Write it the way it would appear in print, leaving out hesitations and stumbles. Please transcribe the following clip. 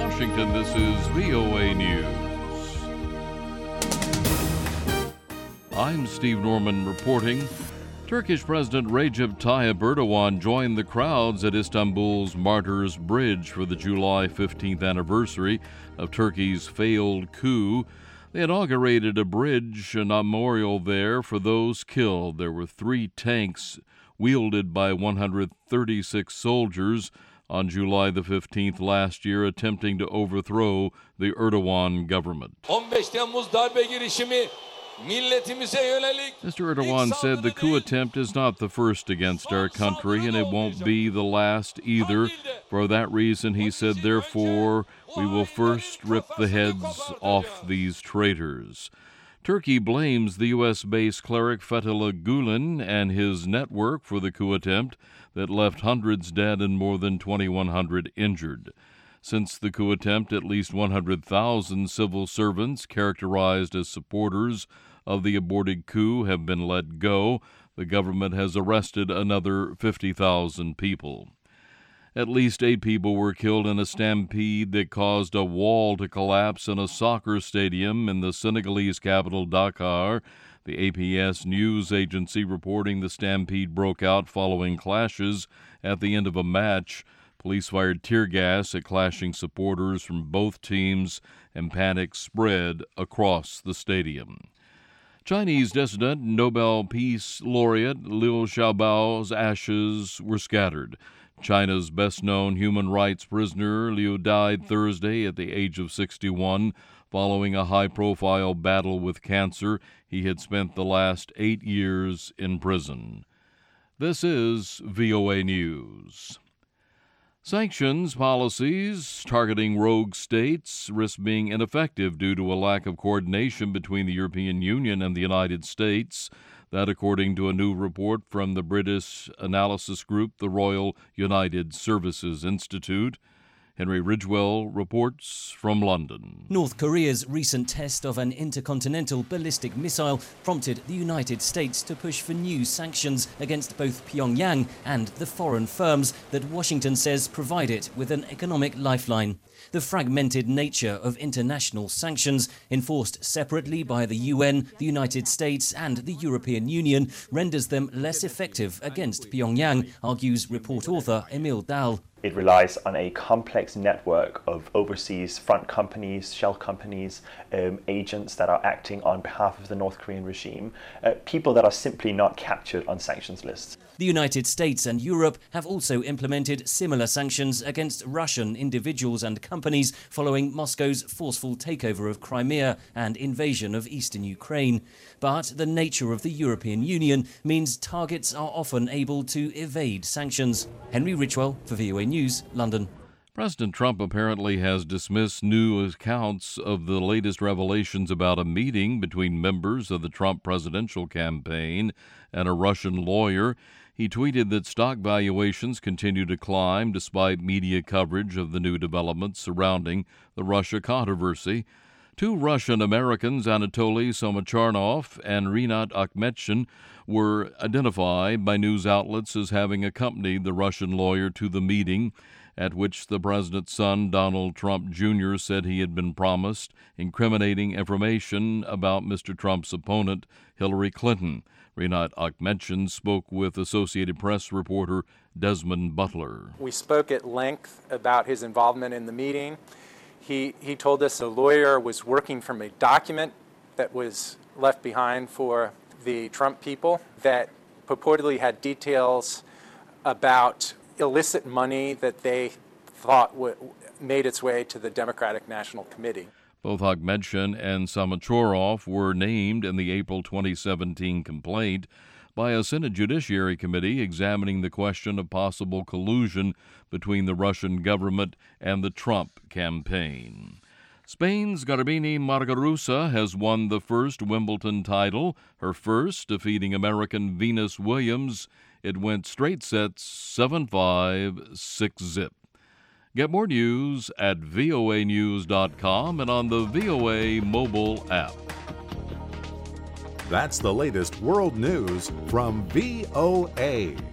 Washington, this is VOA News. I'm Steve Norman reporting. Turkish President Recep Tayyip Erdogan joined the crowds at Istanbul's Martyrs Bridge for the July 15th anniversary of Turkey's failed coup. They inaugurated a bridge, a memorial there for those killed. There were 3 tanks wielded by 136 soldiers on July the 15th last year, attempting to overthrow the Erdogan government. 15 Temmuz darbe girişimi milletimize yönelik. Mr. Erdogan said the coup attempt is not the first against our country, and it won't be the last either. For that reason, he said, therefore, we will first rip the heads off these traitors. Turkey blames the U.S.-based cleric Fethullah Gulen and his network for the coup attempt that left hundreds dead and more than 2,100 injured. Since the coup attempt, at least 100,000 civil servants characterized as supporters of the aborted coup have been let go. The government has arrested another 50,000 people. At least 8 people were killed in a stampede that caused a wall to collapse in a soccer stadium in the Senegalese capital, Dakar. The APS news agency reporting the stampede broke out following clashes at the end of a match. Police fired tear gas at clashing supporters from both teams, and panic spread across the stadium. Chinese dissident Nobel Peace Laureate Liu Xiaobo's ashes were scattered. China's best-known human rights prisoner, Liu died Thursday at the age of 61 following a high-profile battle with cancer. He had spent the last 8 years in prison. This is VOA News. Sanctions policies targeting rogue states risk being ineffective due to a lack of coordination between the European Union and the United States. That according to a new report from the British analysis group, the Royal United Services Institute. Henry Ridgwell reports from London. North Korea's recent test of an intercontinental ballistic missile prompted the United States to push for new sanctions against both Pyongyang and the foreign firms that Washington says provide it with an economic lifeline. The fragmented nature of international sanctions, enforced separately by the UN, the United States and the European Union, renders them less effective against Pyongyang, argues report author Emil Dahl. It relies on a complex network of overseas front companies, shell companies, agents that are acting on behalf of the North Korean regime, people that are simply not captured on sanctions lists. The United States and Europe have also implemented similar sanctions against Russian individuals and companies following Moscow's forceful takeover of Crimea and invasion of eastern Ukraine. But the nature of the European Union means targets are often able to evade sanctions. Henry Ridgwell for VOA News, London. President Trump apparently has dismissed new accounts of the latest revelations about a meeting between members of the Trump presidential campaign and a Russian lawyer. He tweeted that stock valuations continue to climb despite media coverage of the new developments surrounding the Russia controversy. 2 Russian Americans, Anatoly Somocharnov and Rinat Akhmetshin, were identified by news outlets as having accompanied the Russian lawyer to the meeting, at which the president's son, Donald Trump Jr., said he had been promised incriminating information about Mr. Trump's opponent, Hillary Clinton. Rinat Akhmetshin spoke with Associated Press reporter Desmond Butler. We spoke at length about his involvement in the meeting. He told us the lawyer was working from a document that was left behind for the Trump people that purportedly had details about illicit money that they thought made its way to the Democratic National Committee. Both Akhmetshin and Samachorov were named in the April 2017 complaint by a Senate Judiciary Committee examining the question of possible collusion between the Russian government and the Trump campaign. Spain's Garbiñe Muguruza has won the first Wimbledon title, her first, defeating American Venus Williams. It went straight sets 7-5, 6-zip. Get more news at voanews.com and on the VOA mobile app. That's the latest world news from VOA.